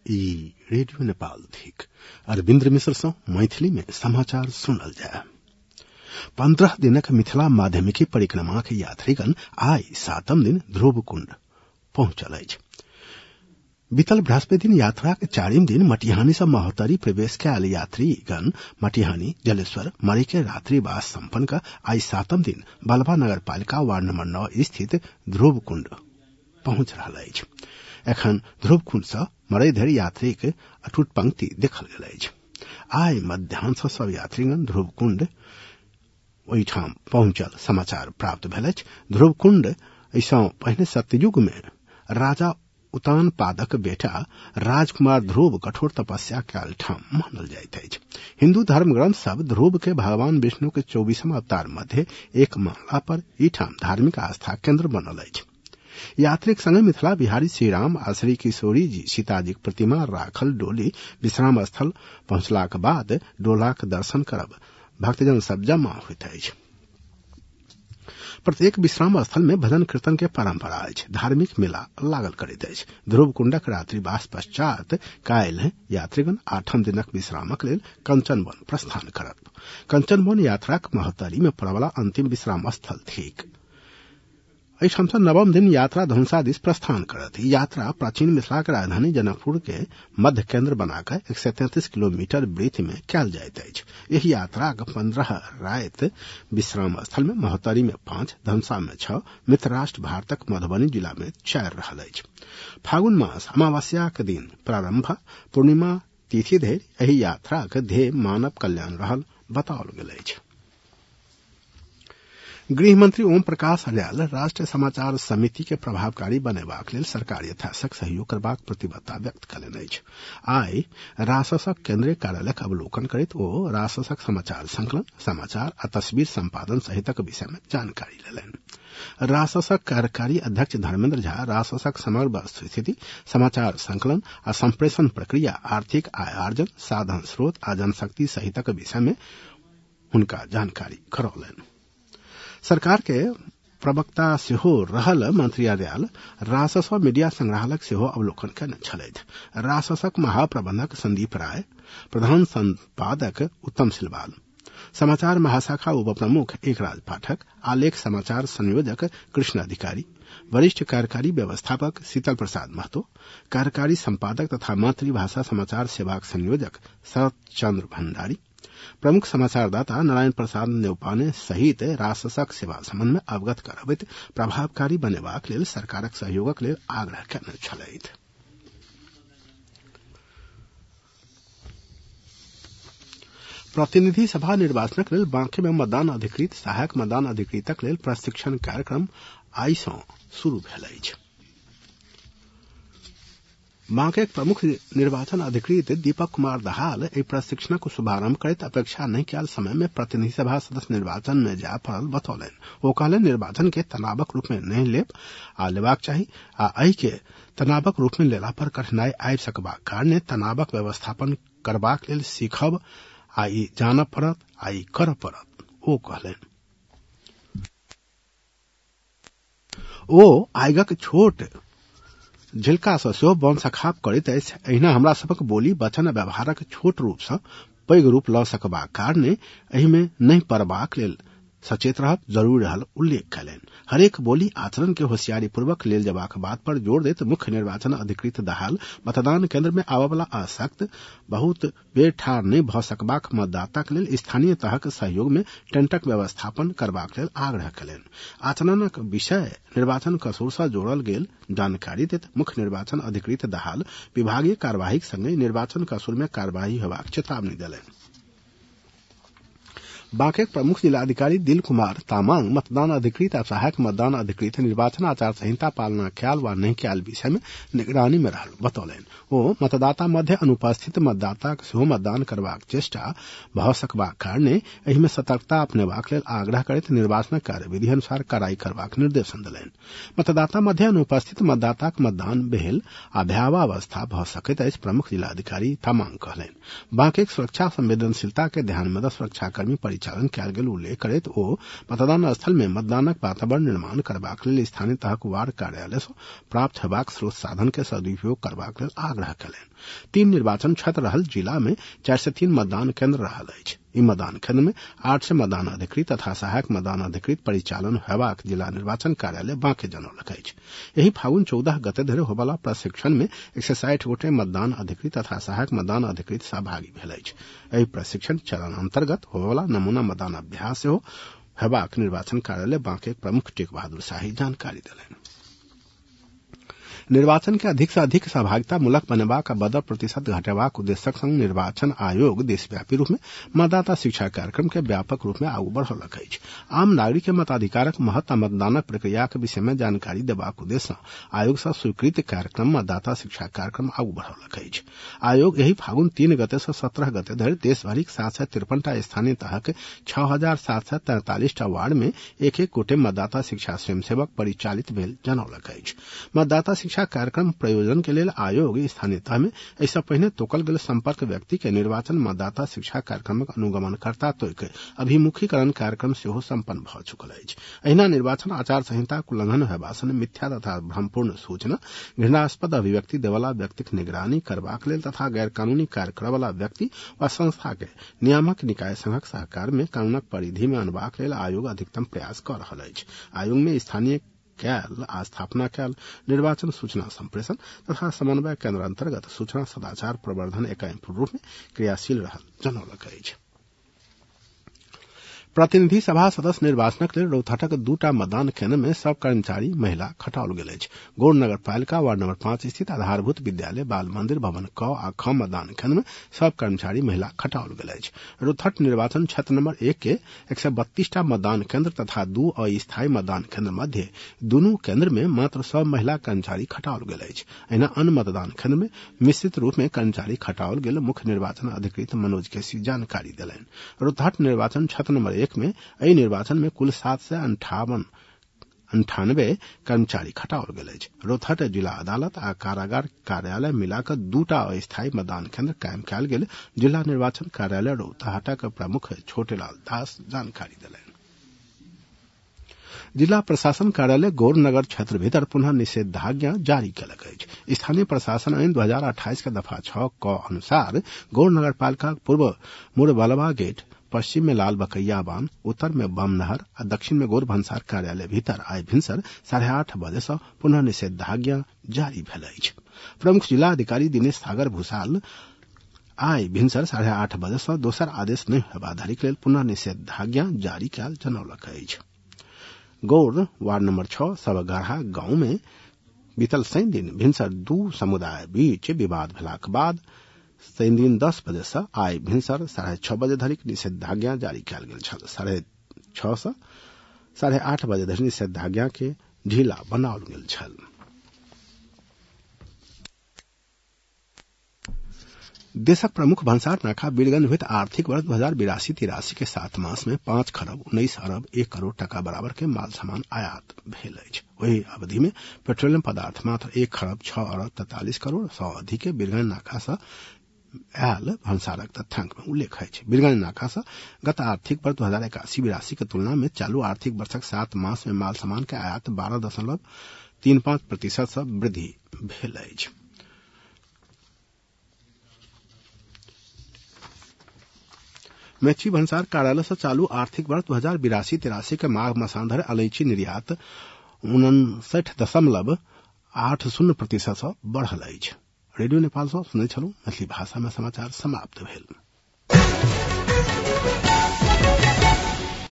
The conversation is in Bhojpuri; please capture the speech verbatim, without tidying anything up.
ई रेडियो नेपाल थिक अरविन्द्र मिश्र सँ मैथिली में समाचार सुनल जाय। पंद्रह दिनक मिथिला माध्यमिकी परिक्रमा के यात्रीगण आई सातम दिन ध्रुवकुंड पहुंचल अछि। बीतल बृहस्पति दिन यात्रा के चारिम दिन मटिहानी से महोत्तरी प्रवेश कयल यात्रीगण मटिहानी जलेश्वर मरी के रात्रिवास संपन्न कर आई सातम दिन बलवा नगर पालिका वार्ड नंबर नौ स्थित ध्रुवकुंड पहुंच रहा अछि। एखन ध्रुवकुंड से मरई धरि यात्री के अटूट पंक्ति देखल गेल अछि। आई मध्याह्न से सब यात्रीगण ध्रुवकुंड ओहिठाम पहुंचल समाचार प्राप्त भेल अछि। ध्रुवकुंड ऐसा पहिने सत्ययुग में राजा उतान पादक बेटा राजकुमार ध्रुव कठोर तपस्या कयल ठाम मानल जाइत अछि। हिन्दू धर्म ग्रंथ सब ध्रुव के भगवान विष्णु के चौबीसम अवतार मध्य एक मानला पर ई ठाम धार्मिक आस्था केंद्र बनल अछि। यात्रीक संगे मिथिला बिहारी श्रीराम आ श्री किशोरी जी सीताजीक प्रतिमा राखल डोली विश्राम स्थल पहुंचलाक बाद डोलाक दर्शन करब भक्तजन सब जमा होइत अछि। प्रत्येक विश्राम स्थल में भजन कीर्तन के परंपरा अछि। धार्मिक मेला लागल करैत अछि। ध्रुवकुंडक रात्रिवास पश्चात काल्हि यात्रीगण आठम दिनक विश्रामक लेल कंचनवन प्रस्थान करत। कंचनवन यात्राक महोत्तरी में पड़वला अंतिम विश्राम स्थल थिक। एहिठाम से नवम दिन यात्रा धनुषा दिस प्रस्थान करत। यात्रा प्राचीन मिथिला के राजधानी जनकपुर के मध्य केंद्र बनाकर एक सौ तैंतीस किलोमीटर वृत्ति में कयल जाइत अछि। एहि यात्रा के पंद्रह रात विश्राम स्थल में महोत्तरी में पांच, धनुषा में छह, मित्र राष्ट्र भारतक मधुबनी जिला में चारि रहल अछि। फागुन मास अमावस्या के दिन प्रारंभ पूर्णिमा तिथि धरि एहि यात्रा के ध्येय मानव कल्याण रहल बताओल गेल अछि। गृह मंत्री ओम प्रकाश अल्याल राष्ट्रीय समाचार समिति के प्रभावकारी बनेबाक लेल सरकार यथाशक सहयोग करबाक प्रतिबद्धता व्यक्त कयलनि अछि। आई राससक केंद्रीय कार्यालयक अवलोकन करैत ओ राससक समाचार संकलन, समाचार आ तस्वीर संपादन सहितक विषय में जानकारी लेलनि। राससक कार्यकारी अध्यक्ष धर्मेंद्र झा राससक समग्र वस्तु स्थिति, समाचार संकलन आ संप्रेषण प्रक्रिया, आर्थिक आय अर्जन, साधन स्रोत आ जनशक्ति सहितक विषय में हुनका जानकारी करौलनि। सरकार के प्रवक्ता सेहो रहल मंत्री अल्याल रासस मीडिया संग्रहालय सेहो अवलोकन कयने छलथि। राससक महाप्रबंधक संदीप राय, प्रधान संपादक उत्तम सिलवाल, समाचार महाशाखा उप प्रमुख एकराज पाठक, आलेख समाचार संयोजक कृष्ण अधिकारी, वरिष्ठ कार्यकारी व्यवस्थापक शीतल प्रसाद महतो, कार्यकारी संपादक तथा मातृभाषा समाचार सेवाक संयोजक शरत चंद्र भंडारी, प्रमुख समाचारदाता नारायण प्रसाद नेउपाने सहित राससक सेवा संबंध में अवगत करबैत प्रभावकारी बनेबाक लेल सरकारक सहयोगक लेल आग्रह कयने छलथि। प्रतिनिधि सभा निर्वाचनक लेल बांके में मतदान अधिकृत सहायक मतदान अधिकृतक लेल प्रशिक्षण कार्यक्रम आई सँ शुरू भेल अछि। बांके प्रमुख निर्वाचन अधिकृत दीपक कुमार दाहाल एहि प्रशिक्षणक शुभारंभ करैत अपेक्षा नहीं कयल समय में प्रतिनिधि सभा सदस्य निर्वाचन में जाय पड़ल बतौलनि। ओ कहलनि निर्वाचन के तनावक रूप में नहीं लेब आ लेबाक चाही आ एहि के तनावक रूप में लेला पर कठिनाई आबि सकबाक कारणे तनावक व्यवस्थापन करबाक लेल सीखब आ ई जानब पड़त आ ई करब पड़त। ओ कहलनि ओ आगिक छोट झिलका सँ सेहो वन सखाप करैत अछि। एहिना हमरा सभक बोली वचन व्यवहारक छोट रूप सँ पैघ रूप लऽ सकबाक कारणे एहि में नहीं पड़बाक लेल सचेत रहब जरूरी रहल उल्लेख कयलनि। हरेक बोली आचरण के होशियारी पूर्वक लेल जबाक बात पर जोर देत मुख्य निर्वाचन अधिकृत दाहाल मतदान केंद्र में आबयवला असक्त बहुत बेर ठाढ़ नहीं भऽ सकबाक मतदाताक लेल स्थानीय तहक सहयोग में टेंटक व्यवस्थापन करबाक लेल आग्रह कयलनि। आचरणक विषय निर्वाचन कसूर सँ जोड़ल गेल जानकारी देत मुख्य निर्वाचन अधिकृत दाहाल विभागीय कार्यवाहीक संगे निर्वाचन कसूर में कार्यवाही हेबाक चेतावनी देलनि। बांके प्रमुख जिलाधिकारी दिल कुमार तामांग मतदान अधिकृत आ सहायक मतदान अधिकृत निर्वाचन आचार संहिता पालना कयल वा नहीं कयल विषय में निगरानी में रहल बतौलनि। ओ मतदाता मध्य अनुपस्थित मतदाता सेहो मतदान करबाक चेष्टा भऽ सकबाक कारणे एहि में सतर्कता अपनेबाक लेल आग्रह करैत निर्वाचनक कार्यविधि अनुसार कार्रवाई करबाक निर्देशन देलनि। मतदाता मध्य अनुपस्थित मतदाताक मतदान भेल आ भयावह अवस्था भऽ सकैत अछि प्रमुख जिलाधिकारी तामांग कहलनि। बांके सुरक्षा संवेदनशीलता के ध्यान में सुरक्षाकर्मी परिचालन कयल गेल उल्लेख करैत ओ मतदान स्थल में मतदानक वातावरण निर्माण करबाक लेल स्थानीय तहक वार्ड कार्यालय सँ प्राप्त हेबाक स्रोत साधन के सदुपयोग करबाक लेल आग्रह कयलनि। तीन निर्वाचन क्षेत्र रहल जिला में चारि सय तीन मतदान केन्द्र रहल अछि। ई मतदान केन्द्र में आठ सय मतदान अधिकृत तथा सहायक मतदान अधिकृत परिचालन हेबाक जिला निर्वाचन कार्यालय बांके जनौलक अछि। एही फागुन चौदह गते धरि होबला प्रशिक्षण में एक सय साठि गोटे मतदान अधिकृत तथा सहायक मतदान अधिकृत सहभागी भेल अछि। एही प्रशिक्षण चरण अंतर्गत होबला नमूना मतदान अभ्यास सेहो हेबाक निर्वाचन कार्यालय बांके प्रमुख टेक बहादुर शाही जानकारी देलनि। निर्वाचन के अधिक से अधिक सहभागिता मूलक बनेबाक आ बदर प्रतिशत घटेबाक उद्देश्यक संग निर्वाचन आयोग देशव्यापी रूप में मतदाता शिक्षा कार्यक्रम के व्यापक रूप में आगू बढ़ौलक अछि। आम नागरिक के मताधिकारक महत्व आ मतदानक प्रक्रिया के विषय में जानकारी देबाक उद्देश्य सँ आयोग सँ स्वीकृत कार्यक्रम मतदाता शिक्षा कार्यक्रम आगू बढ़ौलक अछि। आयोग एही फागुन तीन गते से सत्रह गते धरि देशभरिक सात सय तिरपन टा स्थानीय तहक छह हजार सात सय तैंतालीस टा वार्ड में एक एक गोटे मतदाता शिक्षा स्वयंसेवक परिचालित भेल जनौलक अछि। मतदाता शिक्षा कार्यक्रम प्रयोजन के लेल आयोग स्थानीय तह में ऐसा पहिने तोकल गेल संपर्क व्यक्ति के निर्वाचन मतदाता शिक्षा कार्यक्रमक अनुगमन करता तोक अभिमुखीकरण कार्यक्रम सेहो संपन्न भ चुकल अछि। अहिना निर्वाचन आचार संहिताक उल्लंघन हेबा सँ मिथ्या तथा भ्रमपूर्ण सूचना, घृणास्पद अभिव्यक्ति देवला व्यक्तिक निगरानी करबाक लेल तथा गैर कानूनी कार्य करवला व्यक्ति वा संस्था के नियामक निकाय संघक सहकार में कानूनक परिधि में अनबाक लेल आयोग अधिकतम प्रयास क रहल अछि। आयोग में स्थानीय कैल आ स्थापना कैल निर्वाचन सूचना संप्रेषण तथा समन्वय केंद्र अंतर्गत सूचना सदाचार प्रवर्धन इकाई रूप में क्रियाशील रहल जनौलक अछि। प्रतिनिधि सभा सदस्य निर्वाचनक लेल रौतहटक दूटा मतदान केन्द्र में सब कर्मचारी महिला खटाओल गेल अछि। गौर नगर पालिका वार्ड नंबर पांच स्थित आधारभूत विद्यालय बाल मंदिर भवन क आ ख मतदान केन्द्र में सब कर्मचारी महिला खटाओल गेल अछि। रौतहट निर्वाचन क्षेत्र नंबर एक के एक सय बत्तीस टा मतदान केन्द्र तथा दू अस्थायी मतदान केन्द्र मध्य दूनू केन्द्र में मात्र सब महिला कर्मचारी खटाओल गेल अछि। अहिना अन्य मतदान केन्द्र में मिश्रित रूप में कर्मचारी खटाओल गेल मुख्य निर्वाचन अधिकृत मनोज केसी जानकारी देलनि। रौतहट निर्वाचन क्षेत्र नंबर में एहि निर्वाचन में कुल सात सय अंठावन अंठानबे कर्मचारी खटाओल गेल अछि। रौतहट जिला अदालत आ कारागार कार्यालय मिलाकर दूटा अस्थायी मतदान केन्द्र कायम कयल गेल जिला निर्वाचन कार्यालय रौतहटक प्रमुख छोटेलाल दास जानकारी देलनि। जिला प्रशासन कार्यालय गौर नगर क्षेत्र भीतर पुनः निषेधाज्ञा जारी कयलक अछि। स्थानीय प्रशासन आईन दो हजार अट्ठाईस के दफा छह क अनुसार गौर नगर पालिका पूर्व मुरबलवा गेट, पश्चिम में लाल बकैया बांध, उत्तर में बम नहर और दक्षिण में गौर भंसार कार्यालय भीतर आइ भिनसर साढ़े आठ बजे से पुनः निषेधाज्ञा जारी भेल अछि। प्रमुख जिला अधिकारी दिनेश सागर भूषाल आइ भिनसर साढ़े आठ बजे से दोसर आदेश नहीं हेबा धरिक लेल पुनः निषेधाज्ञा जारी कयल जनौलक अछि। गौर वार्ड नंबर छह सबगढ़ा गांव में बीतल शनि दिन भिनसर दू समुदाय बीच विवाद भेलाक बाद शनि दिन दस बजे से आइ भिनसर साढ़े छह बजे धरिक निषेधाज्ञा जारी कयल गेल छल। साढ़े छह से साढ़े आठ बजे धरि निषेधाज्ञा के ढीला बनाओल गेल छल। देशक प्रमुख भंसार नाका बीरगंज होइत आर्थिक वर्ष दो हजार बिरासी तिरासी के सात मास में पांच खरब उन्नीस अरब एक करोड़ टका बराबर के माल सामान आयात भेल अछि। वही अवधि में पेट्रोलियम पदार्थ मात्र एक खरब छह अरब तैंतालीस करोड़ सौ अधिक के बीरगंज नाका से आयल भंसारक तथ्यांक में उल्लेख अछि। बीरगंज नाका से गत आर्थिक वर्ष दो हजार इक्यासी बिरासी के तुलना में चालू आर्थिक वर्षक सात मास में माल सामान के आयात बारह दशमलव तीन पांच प्रतिशत से वृद्धि भेल अछि। मेची भंसार कार्यालय से चालू आर्थिक वर्ष दो हजार बिरासी तिरासी के माघ मसान धरि अलैची निर्यात उनसठ दशमलव आठ शून्य प्रतिशत से बढ़ल अछि। रेडियो नेपाल से सुनै छलहुं। मैथिली भाषा में समाचार समाप्त भेल।